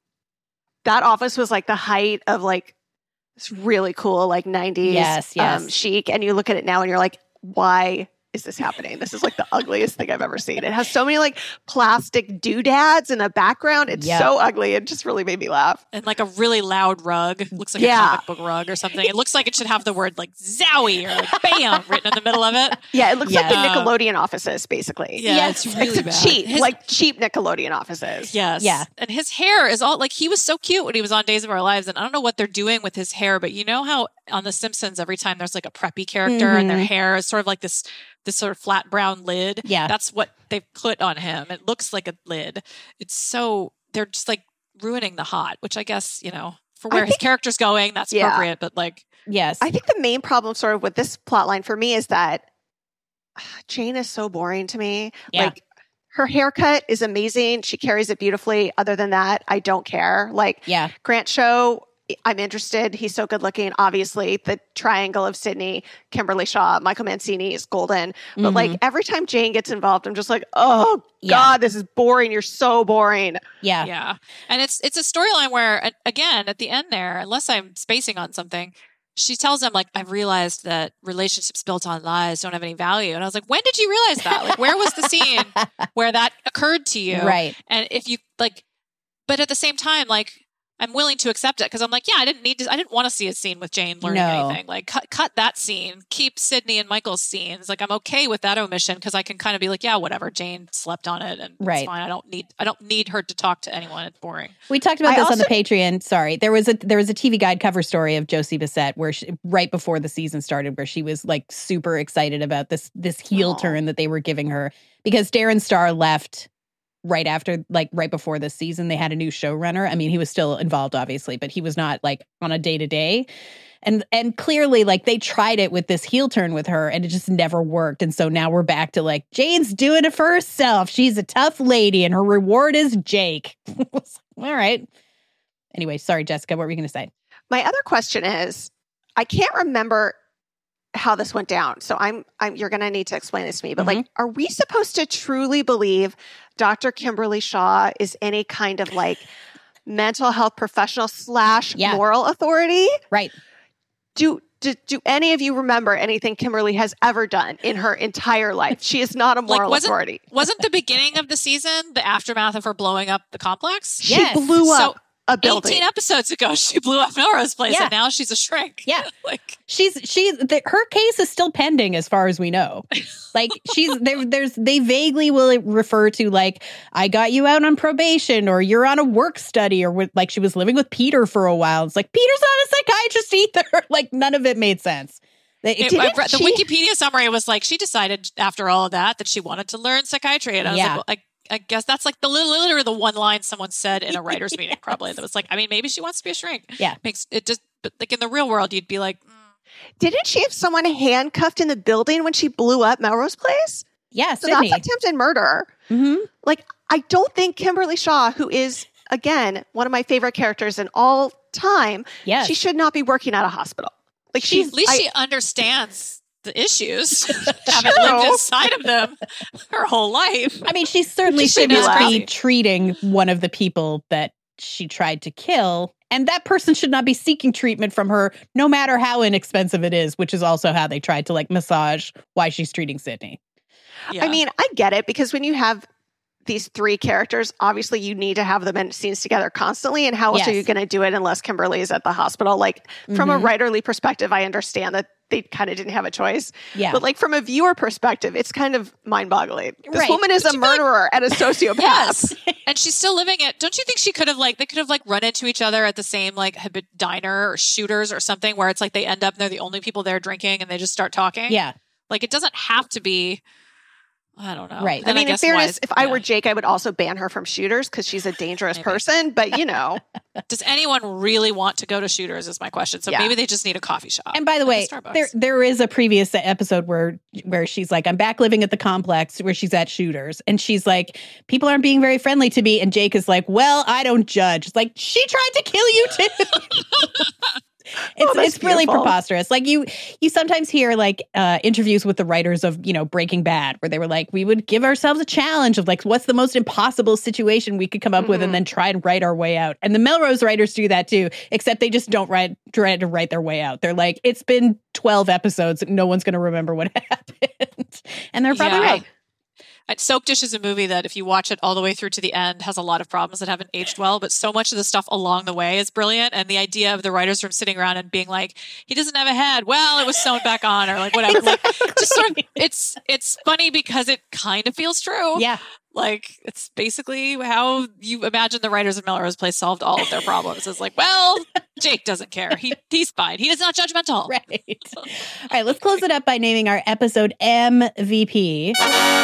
office was like the height of like this really cool like 90s chic. And you look at it now and you're like, why is this happening? This is like the ugliest thing I've ever seen. It has so many like plastic doodads in the background. It's so ugly. It just really made me laugh. And like a really loud rug. It looks like a comic book rug or something. It looks like it should have the word like Zowie or like BAM written in the middle of it. Yeah, it looks like the Nickelodeon offices, basically. Yeah, it's really bad. Cheap Nickelodeon offices. Yes. Yeah. And his hair is all like, he was so cute when he was on Days of Our Lives. And I don't know what they're doing with his hair, but you know how on The Simpsons, every time there's like a preppy character and their hair is sort of like this sort of flat brown lid. Yeah. That's what they've put on him. It looks like a lid. It's so, they're just like ruining the hot, which I guess, you know, for where his character's going, that's appropriate. But like, yes. I think the main problem sort of with this plot line for me is that Jane is so boring to me. Yeah. Like, her haircut is amazing. She carries it beautifully. Other than that, I don't care. Like, Grant Show, I'm interested. He's so good looking. Obviously, the triangle of Sydney, Kimberly Shaw, Michael Mancini is golden. But like every time Jane gets involved, I'm just like, oh God, this is boring. You're so boring. Yeah. Yeah. And it's a storyline where, again, at the end there, unless I'm spacing on something, she tells him, like, I've realized that relationships built on lies don't have any value. And I was like, when did you realize that? Like, where was the scene where that occurred to you? Right. And if you like, but at the same time, like, I'm willing to accept it because I'm like, I didn't want to see a scene with Jane learning anything. Like, cut that scene. Keep Sydney and Michael's scenes. Like, I'm okay with that omission because I can kind of be like, yeah, whatever. Jane slept on it, and it's fine. I don't need her to talk to anyone. It's boring. We talked about this on the Patreon. Sorry, there was a TV Guide cover story of Josie Bissett where right before the season started, where she was like super excited about this heel turn that they were giving her because Darren Star left. Right before this season, they had a new showrunner. I mean, he was still involved, obviously, but he was not like on a day-to-day. And clearly, like, they tried it with this heel turn with her and it just never worked. And so now we're back to like, Jane's doing it for herself. She's a tough lady and her reward is Jake. All right. Anyway, sorry, Jessica, what were you going to say? My other question is, I can't remember how this went down. So you're going to need to explain this to me, but like, are we supposed to truly believe Dr. Kimberly Shaw is any kind of like mental health professional / moral authority. Right. Do any of you remember anything Kimberly has ever done in her entire life? She is not a moral authority. Wasn't the beginning of the season the aftermath of her blowing up the complex? She blew up a building. 18 episodes ago, she blew up Melrose Place, and now she's a shrink. Yeah, her case is still pending as far as we know. Like they vaguely will refer to like, I got you out on probation, or you're on a work study, or like she was living with Peter for a while. It's like Peter's not a psychiatrist either. Like none of it made sense. The Wikipedia summary was like, she decided after all of that she wanted to learn psychiatry, and I was like, well, I guess that's like literally the one line someone said in a writer's meeting, probably. That was like, I mean, maybe she wants to be a shrink. Yeah. Makes it just, but like in the real world, you'd be like, Didn't she have someone handcuffed in the building when she blew up Melrose Place? Yeah, so Sydney. that's attempted murder. Mm-hmm. Like, I don't think Kimberly Shaw, who is, again, one of my favorite characters in all time, she should not be working at a hospital. Like, at least she understands the issues, haven't lived inside of them her whole life. I mean, she certainly should not be treating one of the people that she tried to kill, and that person should not be seeking treatment from her, no matter how inexpensive it is, which is also how they tried to like massage why she's treating Sydney. I mean, I get it, because when you have these three characters, obviously you need to have them in scenes together constantly, and how else are you going to do it unless Kimberly is at the hospital? Like, from a writerly perspective, I understand that they kind of didn't have a choice. Yeah. But like from a viewer perspective, it's kind of mind-boggling. This woman is a murderer and a sociopath. Yes. And she's still living it. Don't you think she could have they could have run into each other at the same diner or Shooters or something, where it's like they end up and they're the only people there drinking and they just start talking? Yeah. Like, it doesn't have to be, I don't know. Right. I mean, in fairness, if I were Jake, I would also ban her from Shooters because she's a dangerous person. But, you know. Does anyone really want to go to Shooters is my question. So maybe they just need a coffee shop. And by the way, there is a previous episode where she's like, I'm back living at the complex, where she's at Shooters. And she's like, people aren't being very friendly to me. And Jake is like, well, I don't judge. It's like, she tried to kill you too. It's really preposterous. Like you sometimes hear like interviews with the writers of, Breaking Bad, where they were like, we would give ourselves a challenge of like, what's the most impossible situation we could come up with, and then try and write our way out. And the Melrose writers do that too, except they just don't try to write their way out. They're like, it's been 12 episodes, no one's going to remember what happened. And they're probably right. Soap Dish is a movie that, if you watch it all the way through to the end, has a lot of problems that haven't aged well, but so much of the stuff along the way is brilliant. And the idea of the writers room sitting around and being like, he doesn't have a head. Well, it was sewn back on, or like whatever. Like, just sort of, it's funny because it kind of feels true. Yeah. Like, it's basically how you imagine the writers of Melrose Place solved all of their problems. It's like, well, Jake doesn't care. He's fine. He is not judgmental. Right. All right, let's close it up by naming our episode MVP.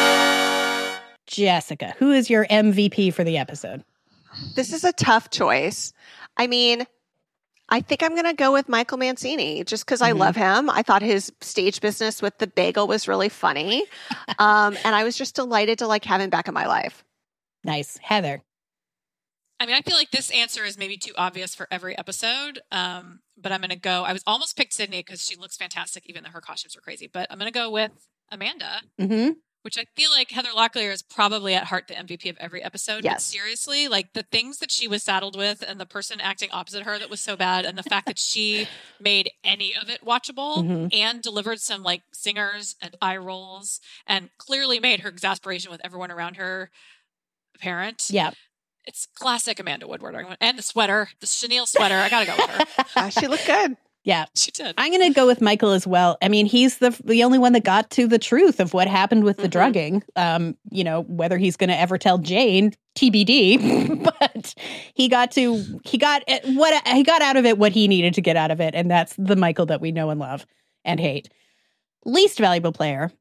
Jessica, who is your MVP for the episode? This is a tough choice. I mean, I think I'm going to go with Michael Mancini just because I love him. I thought his stage business with the bagel was really funny. And I was just delighted to have him back in my life. Nice. Heather. I mean, I feel like this answer is maybe too obvious for every episode. But I'm going to go, I was almost picked Sydney because she looks fantastic, even though her costumes were crazy. But I'm going to go with Amanda. Which I feel like Heather Locklear is probably at heart the MVP of every episode. Yes. But seriously, like the things that she was saddled with, and the person acting opposite her that was so bad, and the fact that she made any of it watchable and delivered some like singers and eye rolls, and clearly made her exasperation with everyone around her apparent. Yeah. It's classic Amanda Woodward. And the sweater, the chenille sweater. I got to go with her. She looked good. Yeah, she did. I'm going to go with Michael as well. I mean, he's the only one that got to the truth of what happened with the drugging. Whether he's going to ever tell Jane, TBD, but he got out of it what he needed to get out of it, and that's the Michael that we know and love and hate. Least valuable player.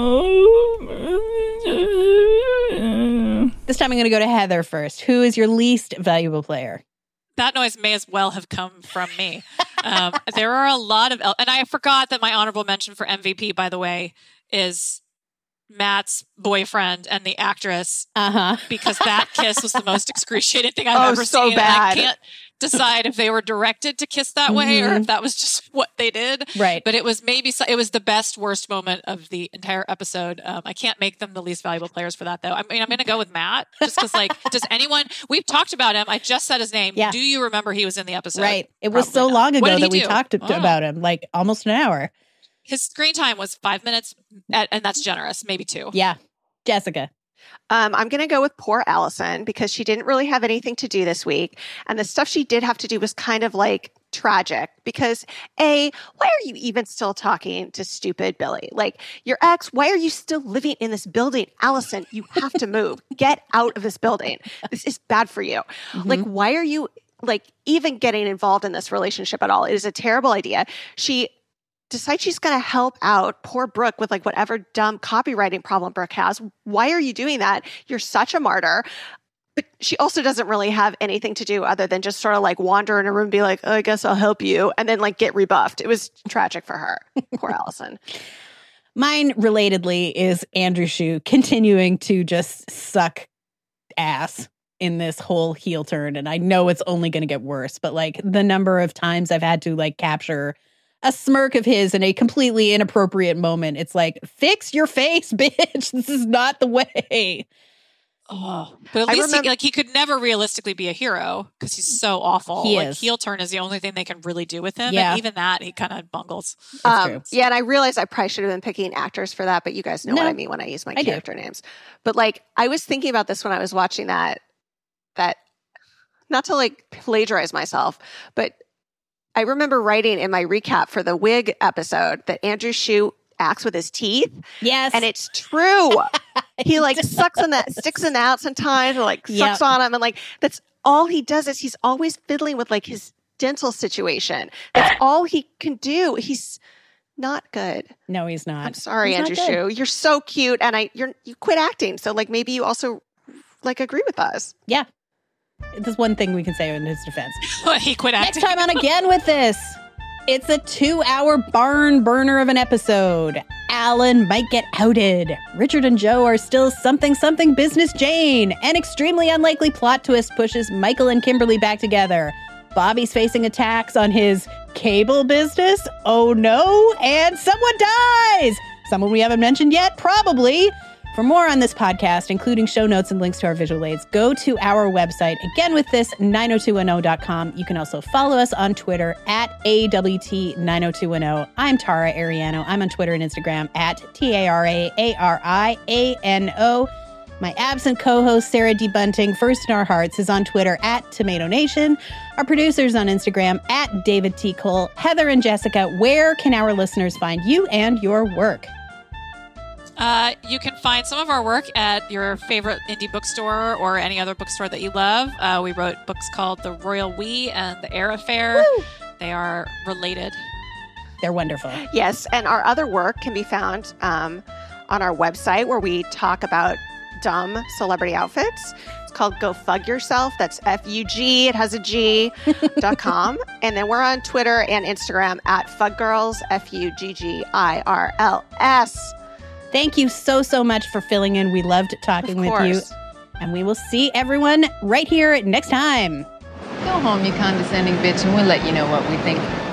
This time I'm going to go to Heather first. Who is your least valuable player? That noise may as well have come from me. There are a lot of... and I forgot that my honorable mention for MVP, by the way, is Matt's boyfriend and the actress. Because that kiss was the most excruciating thing I've ever so seen. Bad. And I can't decide if they were directed to kiss that way or if that was just what they did. Right. But it was it was the best, worst moment of the entire episode. I can't make them the least valuable players for that, though. I mean, I'm going to go with Matt just because, like, does anyone, we've talked about him. I just said his name. Yeah. Do you remember he was in the episode? Right. It was so long ago that we talked Oh. about him, like almost an hour. His screen time was 5 minutes, and that's generous, maybe 2. Yeah. Jessica. I'm going to go with poor Allison because she didn't really have anything to do this week. And the stuff she did have to do was kind of like tragic because why are you even still talking to stupid Billy? Like your ex, why are you still living in this building? Allison, you have to move. Get out of this building. This is bad for you. Like, why are you like even getting involved in this relationship at all? It is a terrible idea. She decides she's going to help out poor Brooke with like whatever dumb copywriting problem Brooke has. Why are you doing that? You're such a martyr. But she also doesn't really have anything to do other than just sort of like wander in a room and be like, oh, I guess I'll help you. And then like get rebuffed. It was tragic for her. Poor Allison. Mine, relatedly, is Andrew Shue continuing to just suck ass in this whole heel turn. And I know it's only going to get worse, but like the number of times I've had to like capture a smirk of his in a completely inappropriate moment. It's like, fix your face, bitch. This is not the way. Oh, but at least he could never realistically be a hero because he's so awful. He like is. heel turn is the only thing they can really do with him. Yeah. And even that, he kind of bungles. Yeah, and I realized I probably should have been picking actors for that, but you guys know what I mean when I use my character names. But like, I was thinking about this when I was watching that not to like plagiarize myself, but I remember writing in my recap for the wig episode that Andrew Shue acts with his teeth. Yes. And it's true. He like sticks in the out sometimes or like sucks on him. And like, that's all he does is he's always fiddling with like his dental situation. That's all he can do. He's not good. No, he's not. I'm sorry, He's not Andrew good. Shue. You're so cute. And you quit acting. So like maybe you also like agree with us. Yeah. There's one thing we can say in his defense. He quit acting. Next time on Again with This, it's a 2-hour barn burner of an episode. Alan might get outed. Richard and Joe are still something business Jane. An extremely unlikely plot twist pushes Michael and Kimberly back together. Bobby's facing attacks on his cable business. Oh no. And someone dies. Someone we haven't mentioned yet? Probably. For more on this podcast, including show notes and links to our visual aids, go to our website, againwiththis90210.com. You can also follow us on Twitter at AWT90210. I'm Tara Ariano. I'm on Twitter and Instagram at TARAARIANO. My absent co-host, Sarah D. Bunting, first in our hearts, is on Twitter at Tomato Nation. Our producers on Instagram at David T. Cole. Heather and Jessica, where can our listeners find you and your work? You can find some of our work at your favorite indie bookstore or any other bookstore that you love. We wrote books called The Royal We and The Air Affair. Woo! They are related. They're wonderful. Yes, and our other work can be found on our website where we talk about dumb celebrity outfits. It's called Go Fug Yourself. That's F-U-G, it has a G.com. And then we're on Twitter and Instagram at FugGirls, F-U-G-G-I-R-L-S. Thank you so much for filling in. We loved talking with you. And we will see everyone right here next time. Go home, you condescending bitch, and we'll let you know what we think.